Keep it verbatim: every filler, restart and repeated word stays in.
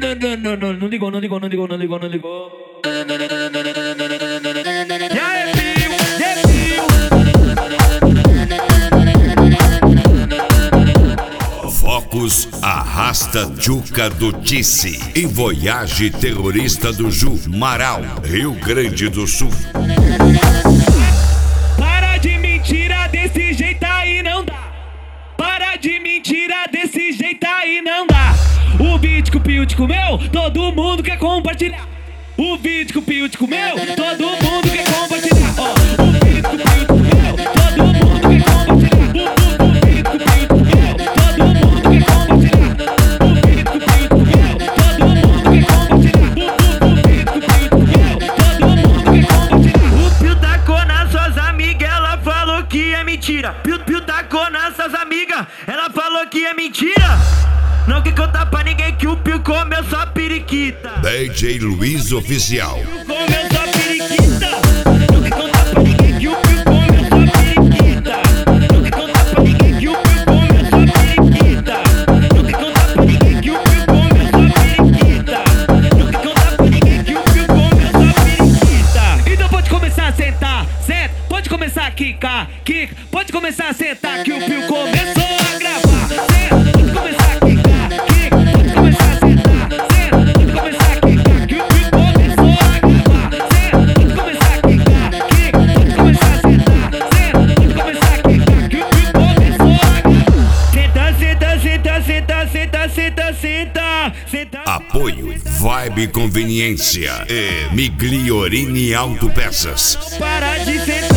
não, não, não, não ligou, não ligou, não ligou, não ligou, não ligou. E aí, Pio, e aí, Pio? Focus arrasta Juca do Tice em Voyage terrorista do Ju, Marau, Rio Grande do Sul. Para de mentira desse jeito aí não dá. Para de mentira desse jeito aí não dá. O vídeo que o Pio te comeu, todo mundo quer compartilhar. O vídeo que o Pio te comeu, todo mundo quer compartilhar. Ó, o vídeo que o Pio te comeu, todo mundo quer compartilhar. O, o, o vídeo que o Pio te comeu, todo mundo quer compartilhar. O vídeo que o Pio te comeu, todo mundo quer compartilhar. O, o, o vídeo que o Pio te comeu, todo mundo quer compartilhar. O Pio tacou nas suas amigas, ela falou que é mentira. Pio, Pio tacou nas suas amigas, ela falou que é mentira. Não quer contar pra ninguém que o Pio comeu só periquita. D J Luiz Oficial. Comeu só periquita. Não quer contar pra ninguém que o Pio comeu só periquita. Não quer contar pra ninguém que o Pio comeu só periquita. Não quer contar pra ninguém que o Pio comeu só periquita. Não quer contar pra ninguém que o Pio comeu só periquita. Então pode começar a sentar, senta. Pode começar a quicar, quica. Pode começar a sentar que o Pio começou a gravar. Senta, pode começar a quicar, quica. Pode começar a sentar, senta. Pode começar a quicar que o Pio começou a gravar. Senta, pode começar a quicar, quica. Pode começar a sentar, senta. Pode começar a quicar que o Pio começou a gravar. Senta, senta, senta, senta, senta, senta, senta, senta. Apoio Vibe Conveniência e Migliorini Autopeças. Para de sentar.